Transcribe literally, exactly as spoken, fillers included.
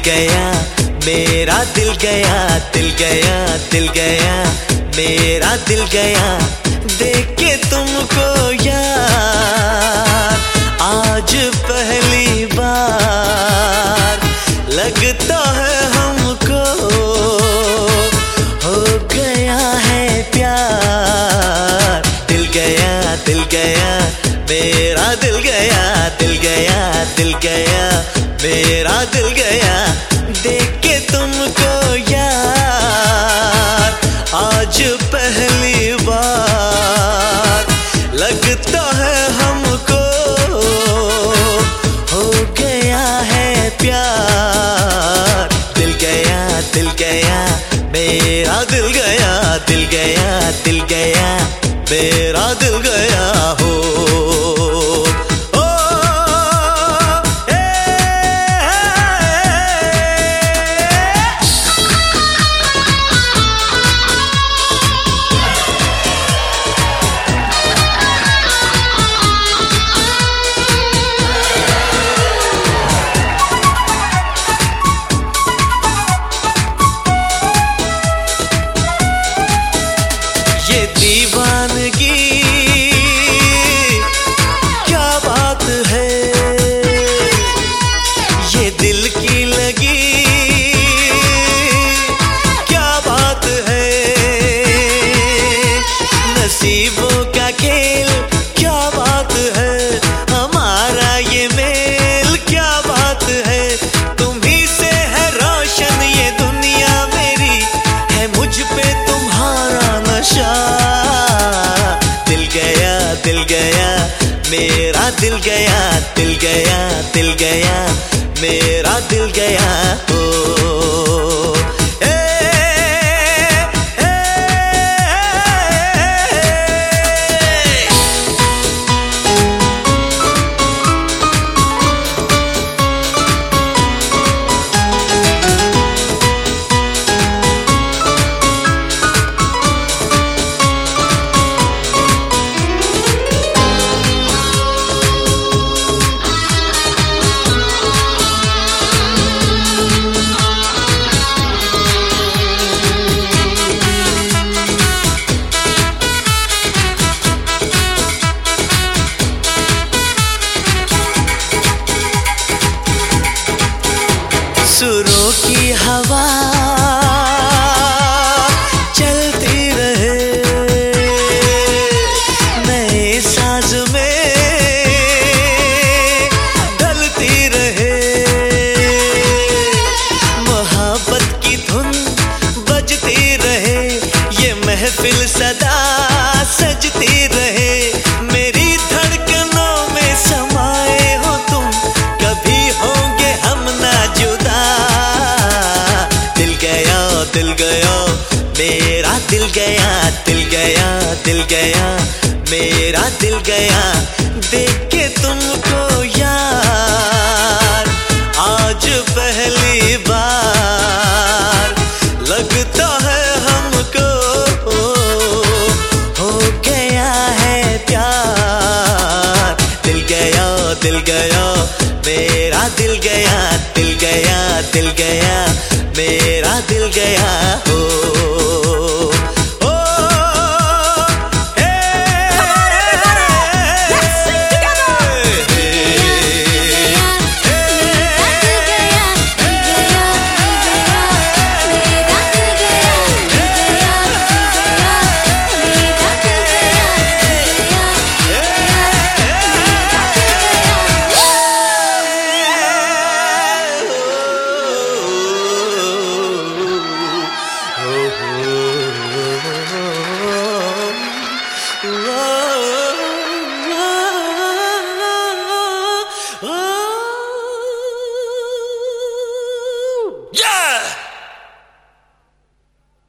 गया, मेरा दिल गया, दिल गया, दिल गया, मेरा दिल गया, देख के तुमको यार। आज पहली बार लगता है हमको हो गया है प्यार। दिल गया, दिल गया, मेरा दिल गया, दिल गया, दिल गया, मेरा दिल गया, देख के तुमको यार। आज पहली बार लगता है हमको हो गया है प्यार। दिल गया, दिल गया, मेरा दिल गया, दिल गया, दिल गया, मेरा दिल गया हो। ये दीवानगी क्या बात है, ये दिल की लगी क्या बात है। नसीबों का खेल क्या बात है, हमारा ये मेल क्या बात है। तुम्ही से है रोशन ये दुनिया मेरी, है मुझ पे तुम्हारा नशा। दिल गया, दिल गया, मेरा दिल गया, दिल गया, दिल गया, मेरा दिल गया हो। ए, ए, सुरों की हवा चलती रहे, नए साज में ढलती रहे। मोहब्बत की धुन बजती रहे, ये महफिल सदा सजती रहे। मेरी धड़कनों में समाए हो तुम, कभी होंगे हम ना जुदा। दिल गया, दिल गया, मेरा दिल गया, दिल गया, दिल गया, मेरा दिल गया, देख के तुमको यार। आज पहली बार लगता है हमको हो गया है प्यार। दिल गया, दिल गया, मेरा दिल गया, दिल गया, दिल गया, मेरा दिल गया हो।